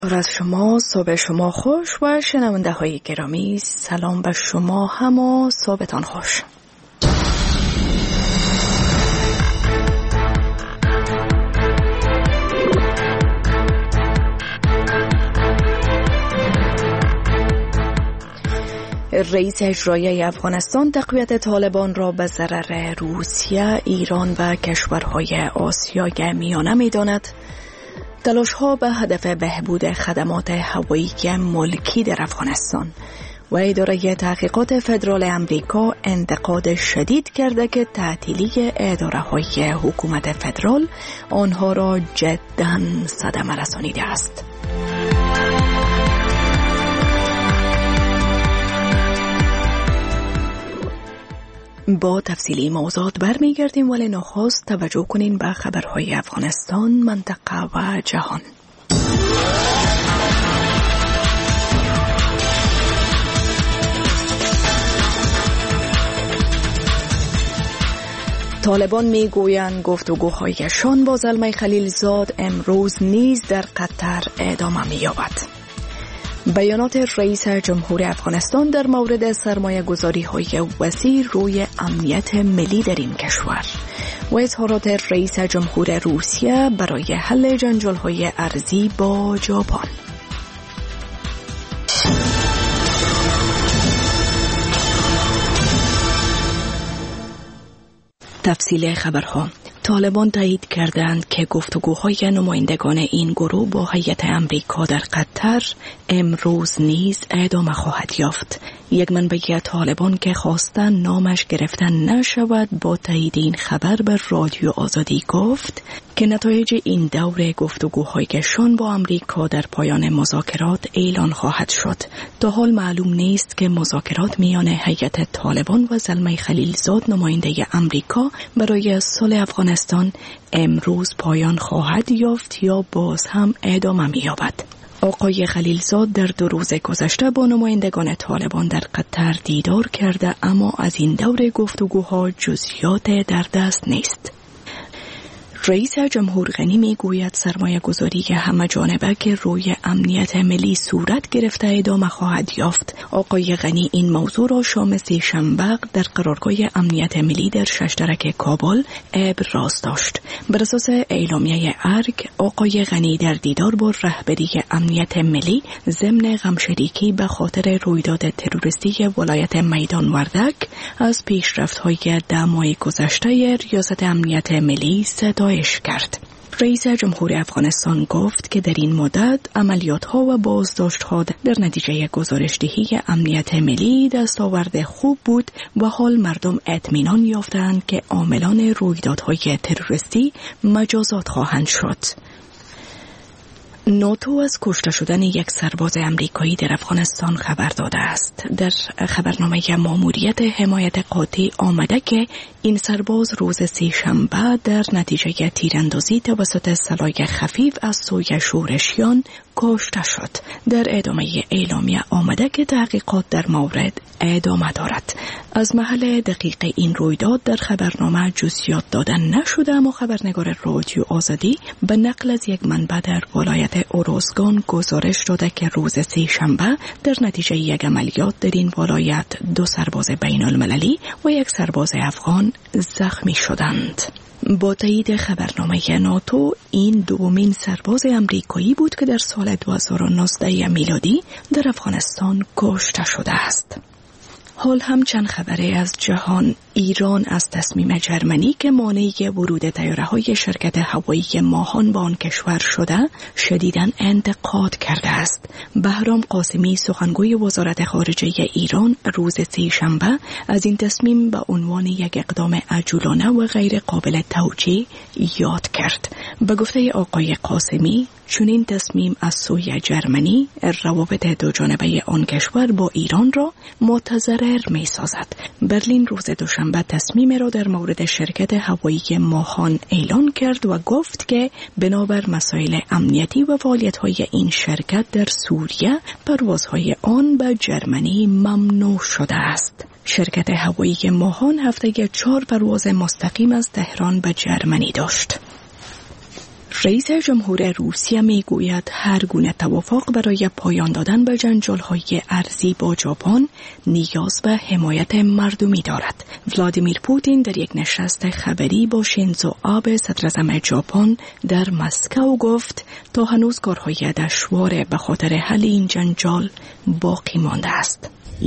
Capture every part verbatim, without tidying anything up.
از شما صبح شما خوش و شنونده های گرامی، سلام به شما هم و صبحتان خوش. رئیس اجرایی افغانستان تقویت طالبان را به ضرر روسیه، ایران و کشورهای آسیای میانه می داند. تلاش‌ها به هدف بهبود خدمات هوایی ملکی در افغانستان و اداره تحقیقات فدرال امریکا انتقاد شدید کرده که تعطیلی اداره‌های حکومت فدرال آنها را جداً صدمه رسانیده است. با تفصیلی موضوعات برمیگردیم، ولی نخست توجه کنین به خبرهای افغانستان، منطقه و جهان. طالبان میگویند گفتگوهایشان با زلمه خلیلزاد امروز نیز در قطر ادامه می‌یابد. بیانات رئیس جمهور افغانستان در مورد سرمایه گذاری های وسیع روی امنیت ملی در این کشور و اظهارات رئیس جمهور روسیه برای حل جنجال های ارضی با ژاپن. تفصیل خبرها. طالبان تایید کردند که گفتگوهای نمایندگان این گروه با هیئت امریکا در قطر امروز نیز ادامه خواهد یافت. یک منبع طالبان که خواستن نامش گرفتن نشود با تایید این خبر به رادیو آزادی گفت که نتایج این دور گفتگوهایشان با امریکا در پایان مذاکرات اعلان خواهد شد. تا حال معلوم نیست که مذاکرات میان هیئت طالبان و زلمه خلیلزاد نماینده امریکا برای صلح افغانستان امروز پایان خواهد یافت یا باز هم ادامه می‌یابد. آقای خلیلزاد در دو روز گذشته با نمایندگان طالبان در قطر دیدار کرده، اما از این دور گفتگوها جزئیات در دست نیست. رئیس جمهور غنی میگوید سرمایه گذاری همه جانبه که روی امنیت ملی صورت گرفته ادامه خواهد یافت. آقای غنی این موضوع را شام سه‌شنبه در قرارگاه امنیت ملی در ششترک کابل ابراز داشت. بر اساس اعلامیه ارگ، آقای غنی در دیدار با رهبری امنیت ملی ضمن غمشریکی به خاطر رویداد تروریستی ولایت میدان وردک از پیشرفت‌های ده ماه گذشته ریاست امنیت ملی صدا کرد. رئیس جمهور افغانستان گفت که در این مدت عملیات‌ها و بازداشت‌ها در نتیجه گزارشدهی امنیت ملی دستاورد خوب بود و حال مردم اطمینان یافتند که عاملان رویدادهای تروریستی مجازات خواهند شد. ناتو از کشته شدن یک سرباز امریکایی در افغانستان خبر داده است. در خبرنامه ماموریت حمایت قاطع آمده که این سرباز روز سه‌شنبه در نتیجه تیراندازی توسط سلاح خفیف از سوی شورشیان کشته شد. در ادامه اعلامیه آمده که تحقیقات در مورد ادامه دارد. از محل دقیق این رویداد در خبرنامه جزئیات داده نشده، اما خبرنگار رادیو آزادی به نقل از یک منبع در ولایت اوروزگان گزارش داده که روز سه‌شنبه در نتیجه یک عملیات در این ولایت دو سرباز بین المللی و یک سرباز افغان زخمی شدند. با تایید خبرنامه ناتو، این دومین سرباز امریکایی بود که در سال دو هزار و نوزده میلادی در افغانستان کشته شده است. حال هم چند خبره از جهان. ایران از تصمیم جرمنی که مانع ورود طیاره‌های شرکت هوایی ماهان به آن کشور شده شدیداً انتقاد کرده است. بهرام قاسمی سخنگوی وزارت خارجه ایران روز سه‌شنبه از این تصمیم به عنوان یک اقدام عجولانه و غیر قابل توجیه یاد کرد. به گفته آقای قاسمی، چون این تصمیم از سوی جرمنی روابط دو جانبه آن کشور با ایران را متضرر می سازد. برلین روز دوشنبه تصمیم را در مورد شرکت هوایی ماهان اعلان کرد و گفت که بنابر مسائل امنیتی و فعالیت‌های این شرکت در سوریه پروازهای آن به جرمنی ممنوع شده است. شرکت هوایی ماهان هفته چهار پرواز مستقیم از تهران به جرمنی داشت. رئیس جمهور روسیه می گوید هر گونه توافق برای پایان دادن به جنجال‌های ارضی با ژاپن نیاز به حمایت مردمی دارد. ولادیمیر پوتین در یک نشست خبری با شینزو آبه صدراعظم ژاپن در مسکو گفت تا هنوز کارهای دشوار به خاطر حل این جنجال باقی مانده است.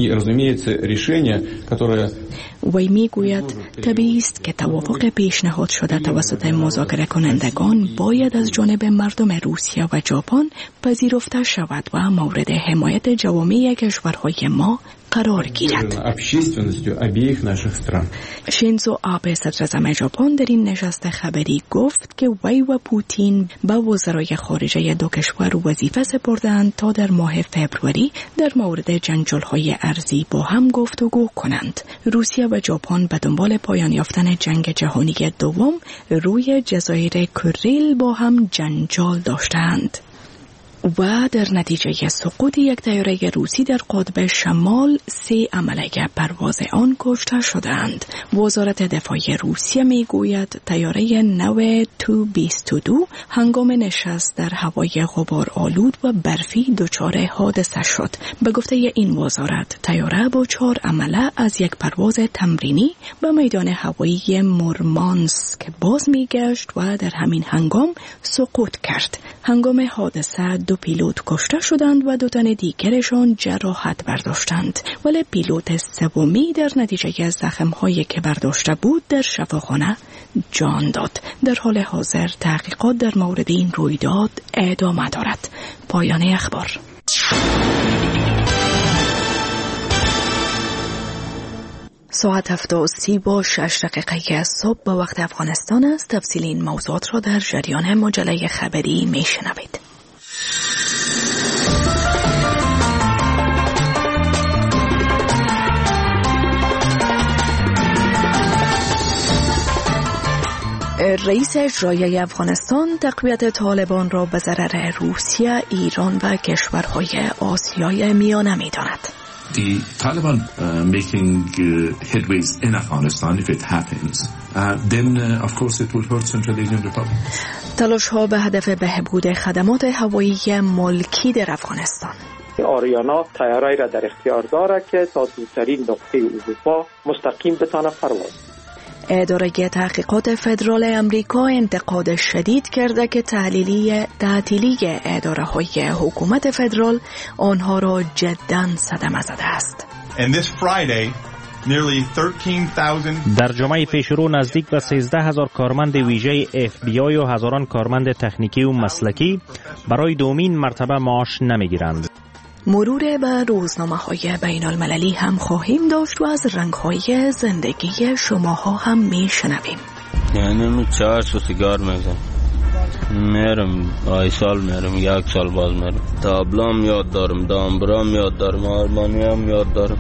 وی می گوید طبیعی است که توافق پیشنهاد شده توسط مذاکره کنندگان باید از جانب مردم روسیه و ژاپن پذیرفته شود و مورد حمایت جوامع کشورهای ما قرار گیرد. شینزو آبه صدراعظم ژاپن در این نشست خبری گفت که وی و پوتین به وزرای خارجه دو کشور وظیفه سپردند تا در ماه فوریه در مورد جنجال‌های ارضی با هم گفتگو کنند. روسیه و ژاپن به دنبال پایان یافتن جنگ جهانی دوم روی جزایر کوریل با هم جنجال داشتند و در نتیجه سقوط یک طیاره روسی در قطب شمال سه عمله پرواز آن کشته شدند. وزارت دفاع روسیه می گوید طیاره نو تو بیست و دو هنگام نشست در هوای غبار آلود و برفی دچار حادثه شد. به گفته این وزارت طیاره با چهار عمله از یک پرواز تمرینی به میدان هوایی مورمانسک باز می گشت و در همین هنگام سقوط کرد. هنگام حادثه دو پیلوت کشته شدند و دو تن دیگرشان جراحت برداشتند، ولی پیلوت سومی در نتیجه زخم‌هایی که برداشته بود در شفاخانه جان داد. در حال حاضر تحقیقات در مورد این رویداد ادامه دارد. پایان اخبار. ساعت هفت و سی با شش دقیقه صبح به وقت افغانستان است. تفصیل این موضوعات را در جریان مجله خبری می شنوید. رئیس اجرایی افغانستان تقویت طالبان را به ضرر روسیه، ایران و کشورهای آسیای میانه می داند. The Taliban uh, making uh, headways in Afghanistan, if it happens, uh, then uh, of course it will hurt Central Asian Republic. تلاش ها به هدف بهبود خدمات هوایی ملکی در افغانستان. آریانا طیاره‌ای را در اختیار دارد که تا دورترین نقطه اروپا مستقیم بتانه پرواز. اداره تحقیقات فدرال امریکا انتقاد شدید کرده که تحلیلی تعطیلی اداره های حکومت فدرال آنها را جداً صدمه زده است. در جمعه پیشرو نزدیک به سیزده هزار کارمند ویژه اف بی آی و هزاران کارمند تکنیکی و مسلکی برای دومین مرتبه معاش نمیگیرند. مرور به روزنامه های بین المللی هم خواهیم داشت و از رنگ های زندگی شماها هم می شنویم. یعنی من چهار سو سیگار میزم میرم آی سال میرم یک سال باز میرم تابلام یاد دارم دامبرام یاد دارم آرمانی هم یاد دارم.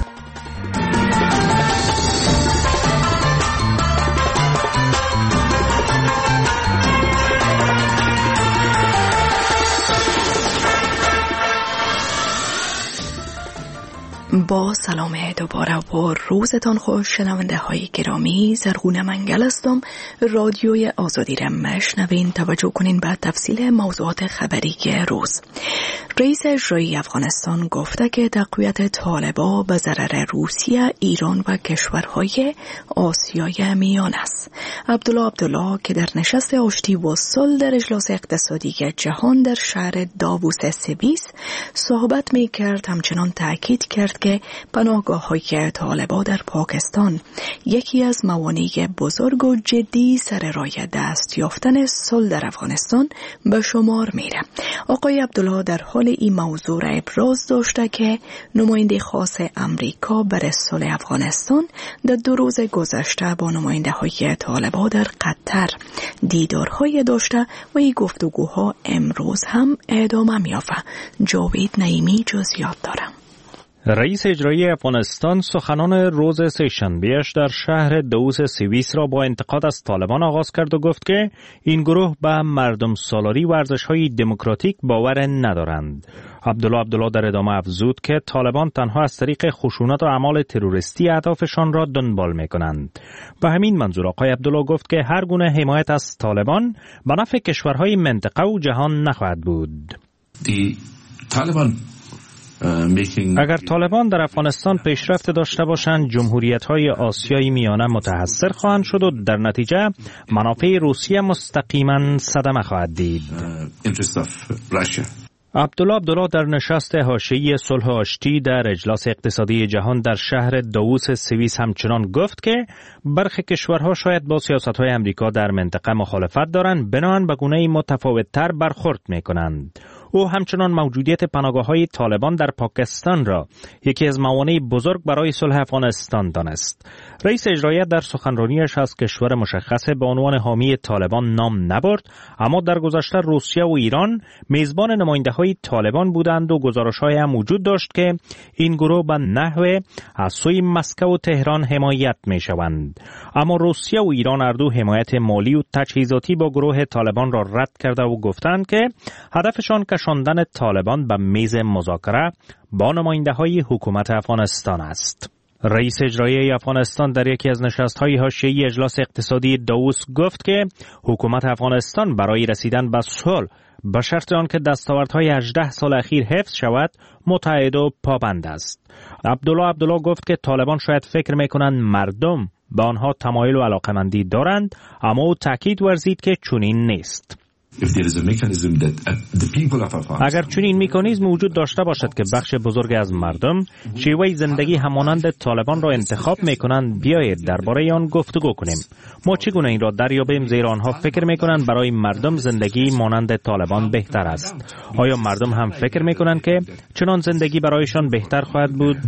با سلام دوباره و روزتان خوش شنونده های گرامی. زرغونه منگل هستم. رادیوی آزادی را مشنوین. توجه کنین به تفصیل موضوعات خبری روز. رئیس اجرایی افغانستان گفته که تقویت طالبان به ضرر روسیه، ایران و کشورهای آسیای میان است. عبدالله عبدالله که در نشست آشتی و صلح در اجلاس اقتصادی جهان در شهر داووس سوئیس صحبت می کرد، همچنان تاکید کرد که پناهگاه‌های طالبان در پاکستان یکی از موانع بزرگ و جدی سر راه دست یافتن صلح در افغانستان به شمار میره. آقای عبدالله در حال این موضوع را ابراز داشته که نماینده خاص امریکا برای صلح افغانستان در دو روز گذشته با نماینده های طالبان در قطر دیدارهای داشته و این گفتگوها امروز هم ادامه می‌یافت. جاوید نعیمی جزئیات دارم. رئیس اجرایی افغانستان سخنان روز سه‌شنبه‌اش در شهر دوس سوئیس را با انتقاد از طالبان آغاز کرد و گفت که این گروه به مردم سالاری و ارزش‌های دموکراتیک باور ندارند. عبدالله عبدالله در ادامه افزود که طالبان تنها از طریق خشونت و اعمال تروریستی اهدافشان را دنبال می‌کنند. به همین منظور آقای عبدالله گفت که هر گونه حمایت از طالبان به نفع کشورهای منطقه و جهان نخواهد بود. طالبان اگر طالبان در افغانستان پیشرفت داشته باشند، جمهوریت‌های آسیای میانه متحسر خواهند شد و در نتیجه منافع روسیه مستقیما صدمه خواهد دید. عبدالله عبدالله در نشست حاشیه‌ای صلح آشتی در اجلاس اقتصادی جهان در شهر دوس سوئیس همچنان گفت که برخی کشورها شاید با سیاست‌های امریکا در منطقه مخالفت دارند، بنابراین به گونه‌ای متفاوت‌تر برخورد می‌کنند. او همچنان موجودیت پناهگاه‌های طالبان در پاکستان را یکی از موانع بزرگ برای صلح افغانستان دانست. رئیس اجرایی در سخنرانیش از کشور مشخص به عنوان حامی طالبان نام نبرد، اما در گذشته روسیه و ایران میزبان نماینده‌های طالبان بودند و گزارش‌های هم وجود داشت که این گروه به نحو از سوی مسکو و تهران حمایت می‌شوند. اما روسیه و ایران هر دو حمایت مالی و تجهیزاتی با گروه طالبان را رد کرده و گفتند که هدفشان کشاندن طالبان به میز مذاکره با نماینده‌های حکومت افغانستان است. رئیس اجرایی افغانستان در یکی از نشست‌های حاشیه‌ای اجلاس اقتصادی دوس گفت که حکومت افغانستان برای رسیدن به صلح به شرط آنکه دستاوردهای هجده سال اخیر حفظ شود متعهد و پابند است. عبدالله عبدالله گفت که طالبان شاید فکر می‌کنند مردم به آنها تمایل و علاقه‌مندی دارند، اما او تاکید ورزید که چنین نیست. اگر چنین مکانیزم وجود داشته باشد که بخش بزرگ از مردم شیوه زندگی همانند طالبان را انتخاب میکنند، بیایید درباره آن گفتگو کنیم. ما چگونه این را دریابیم، زیرا آنها فکر میکنند برای مردم زندگی مانند طالبان بهتر است. آیا مردم هم فکر میکنند که چنان زندگی برایشان بهتر خواهد بود؟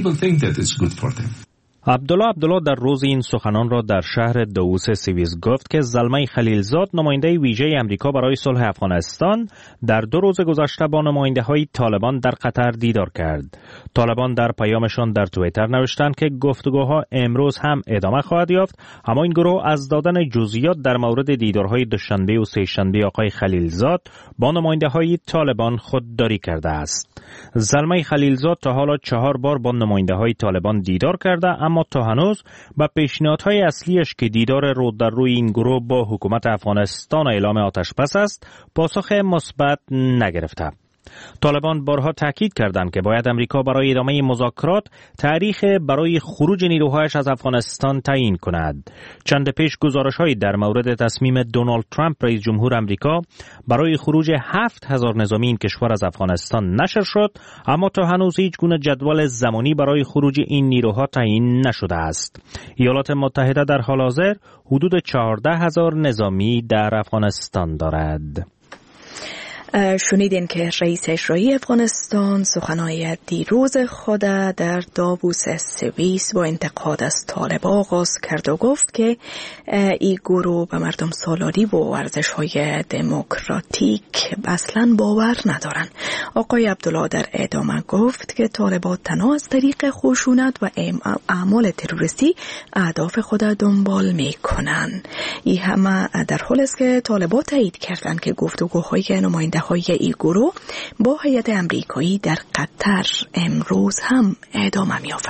عبدالله عبدالله در روز این سخنان را در شهر دوس سوئیس گفت که زلمه خلیلزاد، نماینده ویژه امریکا برای صلح افغانستان، در دو روز گذشته با نماینده‌های طالبان در قطر دیدار کرد. طالبان در پیامشان در توییتر نوشتند که گفتگوها امروز هم ادامه خواهد یافت، اما این گروه از دادن جزئیات در مورد دیدارهای دوشنبه و سه‌شنبه آقای خلیلزاد با نماینده‌های طالبان خودداری کرده است. زلمه خلیلزاد تا حالا چهار بار با نماینده‌های طالبان دیدار کرده، اما تا هنوز با پیشنهادهای اصلیش که دیدار رو در روی این گروه با حکومت افغانستان اعلام آتش بس است، پاسخ مثبت نگرفته. طالبان بارها تاکید کردند که باید امریکا برای ادامه مذاکرات تاریخ برای خروج نیروهایش از افغانستان تعیین کند. چند پیش گزارش‌هایی در مورد تصمیم دونالد ترامپ رئیس جمهور امریکا برای خروج هفت هزار نظامی این کشور از افغانستان نشر شد، اما تا هنوز هیچ گونه جدول زمانی برای خروج این نیروها تعیین نشده است. ایالات متحده در حال حاضر حدود چهارده هزار نظامی در افغانستان دارد. شنیدین که رئیس اجرایی افغانستان سخنهای دیروز خود در داووس سوئیس با انتقاد از طالبان آغاز کرد و گفت که این گروه به مردم سالاری و ارزش‌های دموکراتیک اصلا باور ندارن. آقای عبدالله در ادامه گفت که طالبان تنها از طریق خشونت و اعمال تروریستی اهداف خود دنبال میکنن. این همه در حالی است که طالبان تایید کردند که گفتگوهای نماینده های ای گروه با هیئت امریکایی در قطر امروز هم ادامه می‌یافت.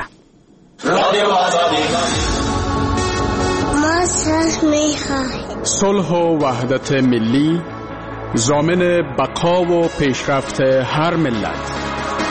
ما صلح می‌خواهیم. صلح و وحدت ملی ضامن بقا و پیشرفت هر ملت.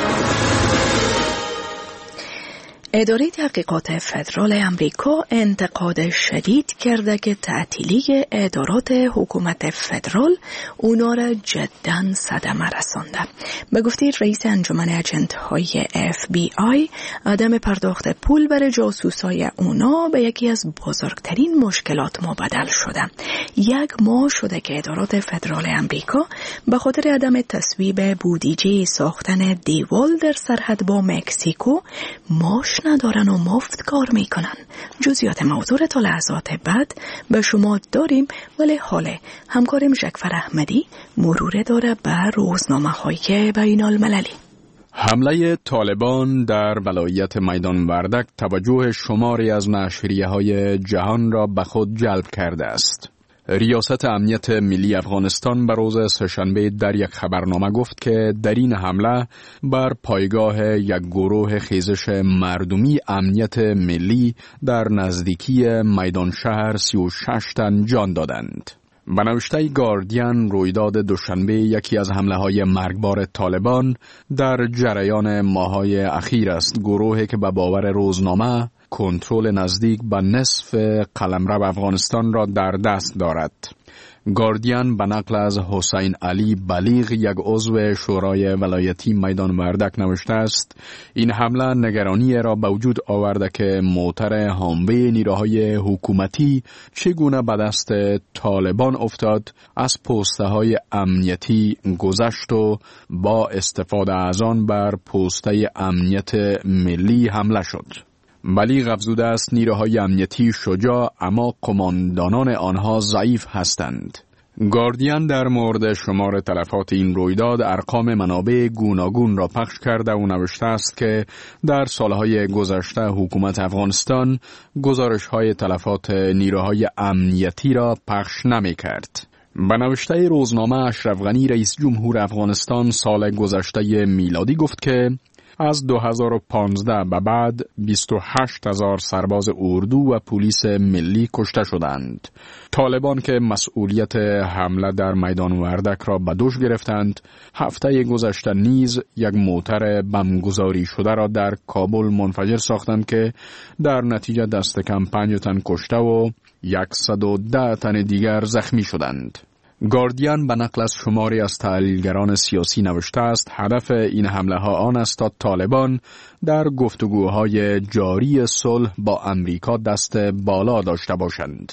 اداره تحقیقات فدرال امریکا انتقاد شدید کرده که تعطیلی ادارات حکومت فدرال اونا را جداً صدمه رسانده. به گفته رئیس انجمن اجنت‌های اف بی آی، عدم پرداخت پول برای جاسوسای اونا به یکی از بزرگترین مشکلات مبدل شده. یک ماه شده که ادارات فدرال امریکا به خاطر عدم تصویب بودجه ساختن دیوال در سرحد با مکزیکو ماش ندارن و مفت کار میکنن. جزئیات موضوع تا لحظات بعد به شما داریم، ولی حاله همکارم ژکفر احمدی مرور داره بر روزنامه های بین المللی. حمله طالبان در ولایت میدان وردک توجه شماری از نشریه‌های جهان را به خود جلب کرده است. ریاست امنیت ملی افغانستان به روز سه‌شنبه در یک خبرنامه گفت که در این حمله بر پایگاه یک گروه خیزش مردمی امنیت ملی در نزدیکی میدان شهر سی و شش تن جان دادند. به نوشته گاردین، رویداد دوشنبه یکی از حمله های مرگبار طالبان در جریان ماه‌های اخیر است. گروهی که به باور روزنامه کنترل نزدیک به نصف قلمرو افغانستان را در دست دارد. گاردین به نقل از حسین علی بلیغ، یک عضو شورای ولایتی میدان وردک نوشته است این حمله نگرانی را به وجود آورده که موتر حامله نیروهای حکومتی چگونه به دست طالبان افتاد، از پوسته های امنیتی گذشت و با استفاده از آن بر پوسته امنیت ملی حمله شد. بلیغ افزوده است نیروهای امنیتی شجاع اما قماندانان آنها ضعیف هستند. گاردین در مورد شمار تلفات این رویداد ارقام منابع گوناگون را پخش کرده و نوشته است که در سالهای گذشته حکومت افغانستان گزارش‌های تلفات نیروهای امنیتی را پخش نمی‌کرد. به نوشته روزنامه اشرف غنی، رئیس جمهور افغانستان سال گذشته میلادی گفت که از دو هزار و پانزده به بعد بیست و هشت هزار سرباز اردو و پلیس ملی کشته شدند. طالبان که مسئولیت حمله در میدان وردک را به دوش گرفتند، هفته گذشته نیز یک موتر بمبگذاری شده را در کابل منفجر ساختند که در نتیجه دست کم پنج تن کشته و صد و ده تن دیگر زخمی شدند. گاردین به نقل از شماری از تحلیلگران سیاسی نوشته است هدف این حمله ها آن است تا طالبان در گفتگوهای جاری صلح با امریکا دست بالا داشته باشند.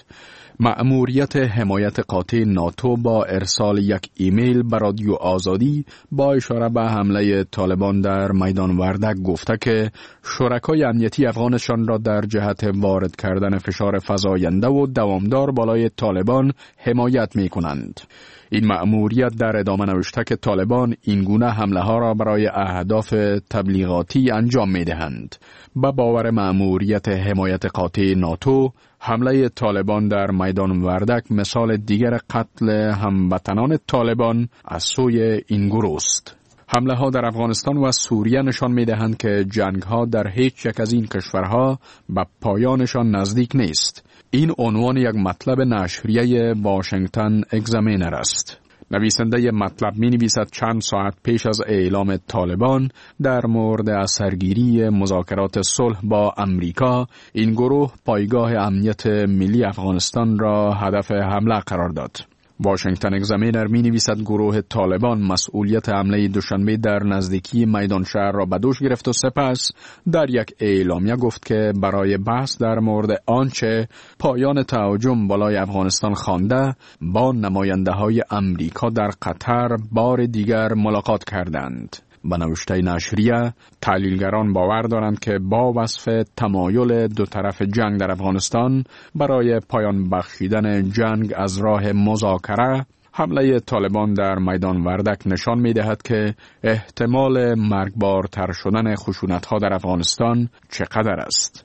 مأموریت حمایت قاطع ناتو با ارسال یک ایمیل به رادیو آزادی با اشاره به حمله طالبان در میدان وردک گفته که شرکای امنیتی افغانستان را در جهت وارد کردن فشار فزاینده و دوامدار بالای طالبان حمایت می کنند. این مأموریت در ادامه نوشته که طالبان این گونه حمله ها را برای اهداف تبلیغاتی انجام می دهند. با باور مأموریت حمایت قاطع ناتو، حمله طالبان در میدان وردک مثال دیگر قتل هموطنان طالبان از سوی این گروه است. حمله ها در افغانستان و سوریه نشان می دهند که جنگ ها در هیچ یک از این کشورها به پایانشان نزدیک نیست. این عنوان یک مطلب نشریه واشنگتن اگزامینر است. نویسنده مطلب می نویسد چند ساعت پیش از اعلام طالبان در مورد اثرگیری مذاکرات صلح با امریکا، این گروه پایگاه امنیت ملی افغانستان را هدف حمله قرار داد. واشنگتن اگزامینر می نویسد گروه طالبان مسئولیت حمله دوشنبه در نزدیکی میدان شهر را به دوش گرفت و سپس در یک اعلامیه گفت که برای بحث در مورد آنچه پایان تهاجم بالای افغانستان خوانده با نماینده های امریکا در قطر بار دیگر ملاقات کردند. به نوشته نشریه، تحلیلگران باور دارند که با وصف تمایل دو طرف جنگ در افغانستان برای پایان بخشیدن جنگ از راه مذاکره، حمله طالبان در میدان وردک نشان می دهد که احتمال مرگبارتر شدن خشونت‌ها در افغانستان چقدر است.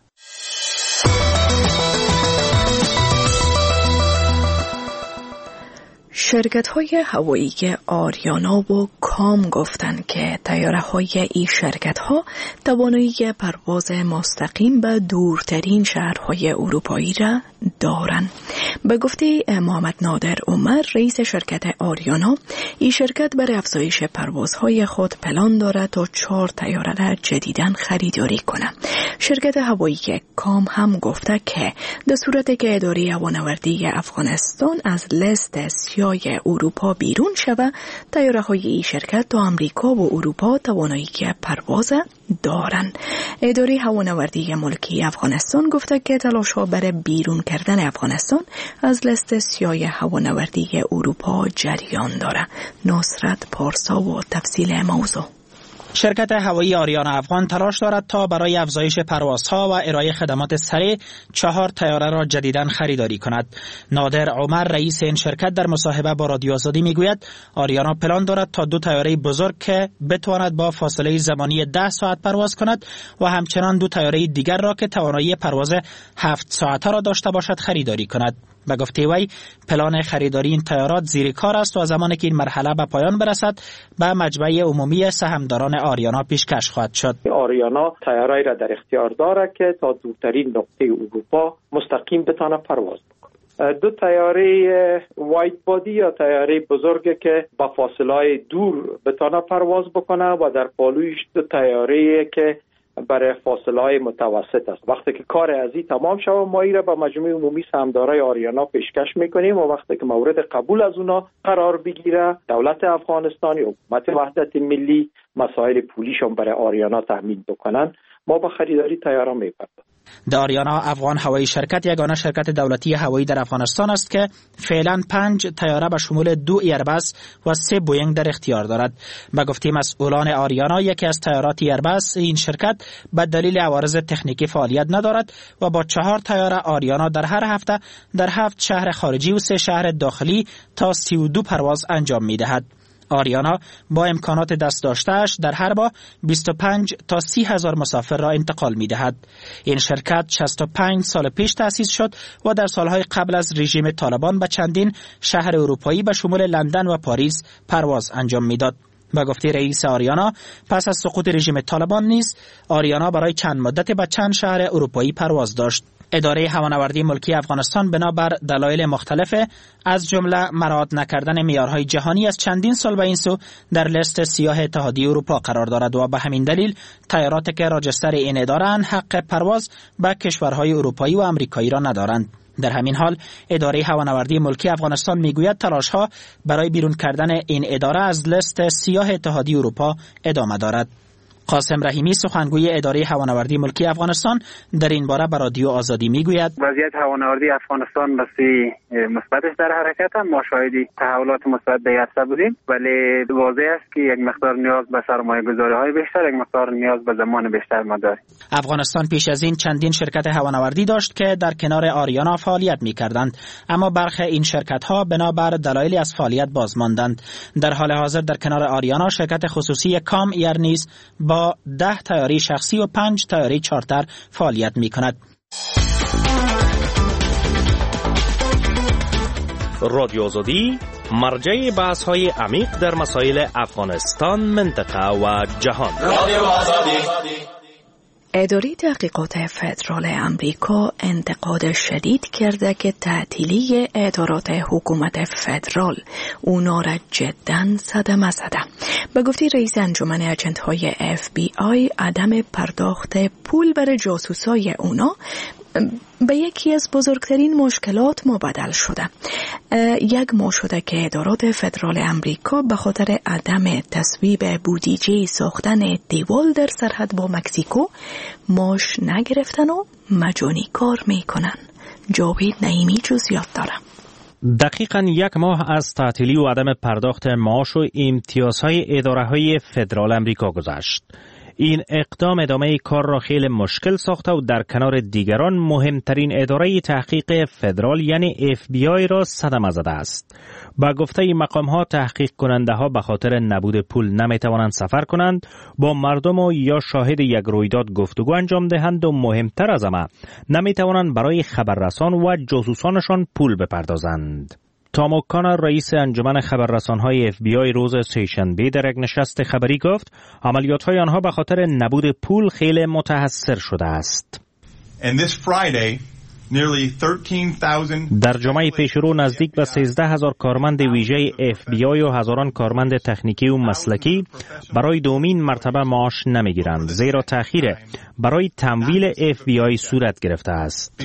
شرکت‌های هوایی آریانا و کام گفتند که طیاره‌های این شرکت‌ها توانایی پرواز مستقیم به دورترین شهرهای اروپایی را دارند. به گفته محمد نادر عمر، رئیس شرکت آریانا، این شرکت برای افزایش پروازهای خود پلان دارد تا چهار طیاره را جدیداً خریداری کند. شرکت هوایی کام هم گفته که در صورتی که اداره هوانوردی افغانستان از لیست سیاه اروپا بیرون شود، طیاره‌های این شرکت تا امریکا و اروپا توانایی پرواز دارند. اداره هوانوردی ملکی افغانستان گفته که تلاش‌ها برای بیرون کردن افغانستان از لیست سیاه هوانوردی اروپا جریان دارد. نصرت پارسا و تفصیل موضوع. شرکت هوایی آریانا افغان تلاش دارد تا برای افزایش پروازها و ارائه خدمات سریع چهار طیاره را جدیداً خریداری کند. نادر عمر رئیس این شرکت در مصاحبه با رادیو آزادی میگوید آریانا پلان دارد تا دو طیاره بزرگ که بتواند با فاصله زمانی ده ساعت پرواز کند و همچنان دو طیاره دیگر را که توانایی پرواز هفت ساعته را داشته باشد خریداری کند. به گفته وی پلان خریداری این طیارات زیر کار است و زمانی که این مرحله به پایان برسد به مجمع عمومی سهامداران آریانا پیشکش خواهد شد. آریانا طیاره‌ای را در اختیار دارد که تا دورترین نقطه اروپا مستقیم بتواند پرواز بکنه. دو طیاره وایت بادی یا طیاره بزرگی که با فاصله دور بتواند پرواز بکنه و در پالویش دو طیاره که برای فاصله متوسط است. وقتی که کار ازی تمام شود ما این را به مجموعه عمومی سهامدارای آریانا پیشکش میکنیم و وقتی که مورد قبول از اونا قرار بگیره دولت افغانستان یا حکومت وحدت ملی مسائل پولیشون برای آریانا تامین بکنن ما با خریداری طیاره میپردازیم. آریانا افغان هوایی شرکت یگانه شرکت دولتی هوایی در افغانستان است که فعلا پنج طیاره به شمول دو ایربس و سه بوینگ در اختیار دارد. به گفته مسئولان آریانا یکی از طیارات ایربس این شرکت به دلیل عوارض تکنیکی فعالیت ندارد و با چهار طیاره آریانا در هر هفته در هفت شهر خارجی و سه شهر داخلی تا سی و دو پرواز انجام می‌دهد. آریانا با امکانات دست داشته‌اش در هر بار بیست و پنج تا سی هزار مسافر را انتقال می‌دهد. این شرکت شصت و پنج سال پیش تأسیس شد و در سالهای قبل از رژیم طالبان به چندین شهر اروپایی به شمول لندن و پاریس پرواز انجام می‌داد. با گفته رئیس آریانا پس از سقوط رژیم طالبان نیز آریانا برای چند مدت به چند شهر اروپایی پرواز داشت. اداره هوانوردی ملکی افغانستان بنابر دلایل مختلف از جمله مراعات نکردن معیارهای جهانی از چندین سال به این سو در لیست سیاه اتحادیه اروپا قرار دارد و به همین دلیل طیارات که راجستر این اداره حق پرواز به کشورهای اروپایی و آمریکایی را ندارند. در همین حال اداره هوانوردی ملکی افغانستان میگوید تلاش‌ها برای بیرون کردن این اداره از لیست سیاه اتحادیه اروپا ادامه دارد. قاسم رحیمی سخنگوی اداره هوانوردی ملکی افغانستان در این باره به رادیو آزادی میگوید وضعیت هوانوردی افغانستان بسی مثبتش در حرکت هم ما شاهدی تحولات مثبت دیافته بودیم ولی واضح است که یک مقدار نیاز به سرمایه گذاری های بیشتر یک مقدار نیاز به زمان بیشتر ما داریم. افغانستان پیش از این چندین شرکت هوانوردی داشت که در کنار آریانا فعالیت میکردند اما برخی این شرکت ها بنابر دلایلی از فعالیت باز ماندند. در حال حاضر در کنار آریانا شرکت خصوصی کام ایر نیز با ده طیاره شخصی و پنج طیاره چارتر فعالیت می کند. رادیو آزادی مرجع بحث های عمیق در مسائل افغانستان، منطقه و جهان. رادیو آزادی. اداره تحقیقات فدرال امریکا انتقاد شدید کرده که تعطیلی ادارات حکومت فدرال اونا را جداً صدمه زده. به گفته رئیس انجمن اجنت‌های اف بی آی عدم پرداخت پول برای جاسوسای اونا به یکی از بزرگترین مشکلات مبدل شده. یک ماه شده که ادارات فدرال امریکا به خاطر عدم تصویب بودجه ساختن دیوال در سرحد با مکزیکو معاش نگرفتن و مجانی کار میکنن. جاوید نعیمی جزئیات داره. دقیقاً یک ماه از تعطیلی و عدم پرداخت معاش و امتیازهای اداره‌های فدرال امریکا گذشت. این اقدام ادامه کار را خیلی مشکل ساخته و در کنار دیگران مهمترین اداره تحقیق فدرال یعنی اف بی آی را صدمه زده است. با گفته مقام ها تحقیق کننده ها به خاطر نبود پول نمی توانند سفر کنند، با مردم و یا شاهد یک رویداد گفتگو انجام دهند و مهمتر از همه نمی توانند برای خبررسان و جاسوسانشان پول بپردازند. تام اوکانر رئیس انجمن خبررسان‌های اف بی آی روز سه‌شنبه در یک نشست خبری گفت عملیات‌های آنها به خاطر نبود پول خیلی متأثر شده است. در جمعه پیشرو نزدیک به سیزده هزار کارمند ویژه اف بی آی و هزاران کارمند تکنیکی و مسلکی برای دومین مرتبه معاش نمیگیرند زیرا تأخیر برای تمویل اف بی آی صورت گرفته است.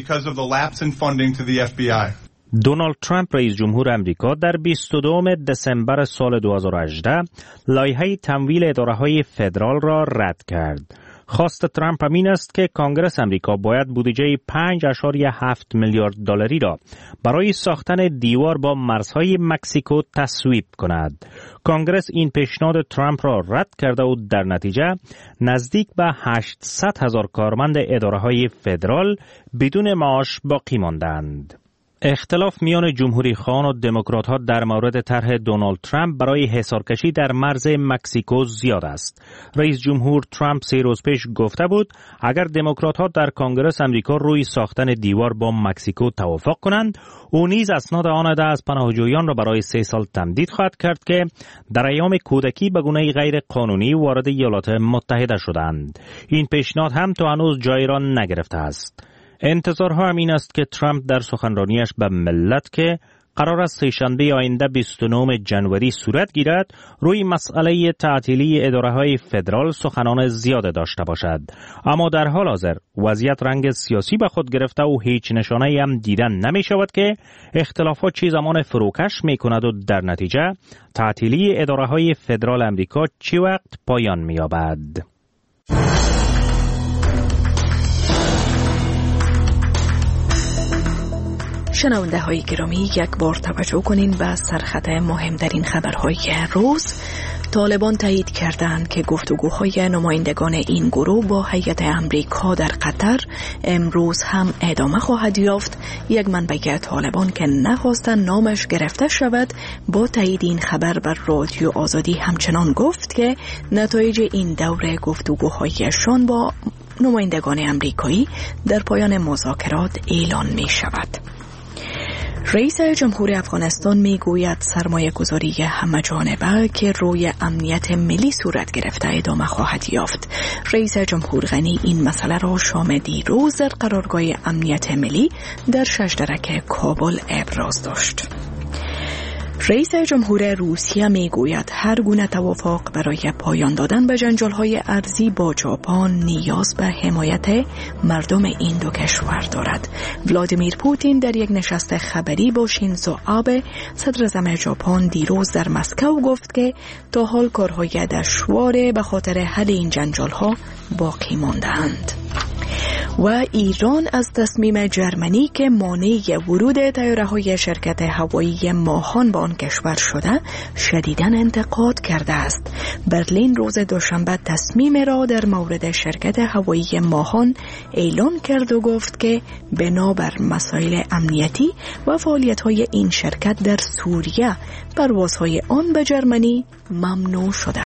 دونالد ترامپ رئیس جمهور امریکا در بیست و دوم دسامبر سال دو هزار و هجده لایحه تمویل اداره‌های فدرال را رد کرد. خواست ترامپ همین است که کانگرس امریکا باید بودجه پنج اشاریه هفت میلیارد دلاری را برای ساختن دیوار با مرزهای مکزیکو تصویب کند. کانگرس این پیشنهاد ترامپ را رد کرده و در نتیجه نزدیک به هشتصد هزار کارمند اداره‌های فدرال بدون معاش باقی ماندند. اختلاف میان جمهوری خواهان و دموکرات ها در مورد طرح دونالد ترامپ برای حصارکشی در مرز مکزیکو زیاد است. رئیس جمهور ترامپ سه روز پیش گفته بود اگر دموکرات ها در کانگرس امریکا روی ساختن دیوار با مکزیکو توافق کنند، او نیز اسناد آن ده از پناهجویان را برای سه سال تمدید خواهد کرد که در ایام کودکی به گونه غیر قانونی وارد ایالات متحده شدند. این پیشنهاد هم تا هنوز جای را نگرفته است. انتظارها همین است که ترامپ در سخنرانیش به ملت که قرار است سه‌شنبه آینده بیست و نهم ژانویه صورت گیرد روی مسئله تعطیلی اداره‌های فدرال سخنان زیاد داشته باشد. اما در حال حاضر وضعیت رنگ سیاسی به خود گرفته و هیچ نشانه‌ای هم دیدن نمی شود که اختلافات چه زمان فروکش می کند و در نتیجه تعطیلی اداره‌های فدرال امریکا چه وقت پایان می یابد. شنونده های گرامی، یک بار توجه کنین به سرخط مهمترین خبرهای روز. طالبان تایید کردند که گفتگوهای نمایندگان این گروه با هیئت امریکا در قطر امروز هم ادامه خواهد یافت. یک منبع طالبان که نخواستن نامش گرفته شود با تایید این خبر بر رادیو آزادی همچنان گفت که نتایج این دوره گفتگوهایشان با نمایندگان امریکایی در پایان مذاکرات اعلان می شود. رئیس جمهور افغانستان می گوید سرمایه گذاری همه جانبه که روی امنیت ملی صورت گرفته ادامه خواهد یافت. رئیس جمهور غنی این مسئله را شام دیروز در قرارگاه امنیت ملی در ششدرک کابل ابراز داشت. رئیس جمهور روسیه می گوید هر گونه توافق برای پایان دادن به جنجال‌های ارضی با ژاپن نیاز به حمایت مردم این دو کشور دارد. ولادیمیر پوتین در یک نشست خبری با شینزو آبه صدر اعظم ژاپن دیروز در مسکو گفت که تا حال کارهای دشوار به خاطر حل این جنجال‌ها باقی مانده‌اند. و ایران از تصمیم جرمنی که مانع ورود طیاره‌های شرکت هوایی ماهان به آن کشور شده شدیداً انتقاد کرده است. برلین روز دوشنبه تصمیم را در مورد شرکت هوایی ماهان اعلان کرد و گفت که بنابر مسائل امنیتی و فعالیت‌های این شرکت در سوریه پروازهای آن به جرمنی ممنوع شده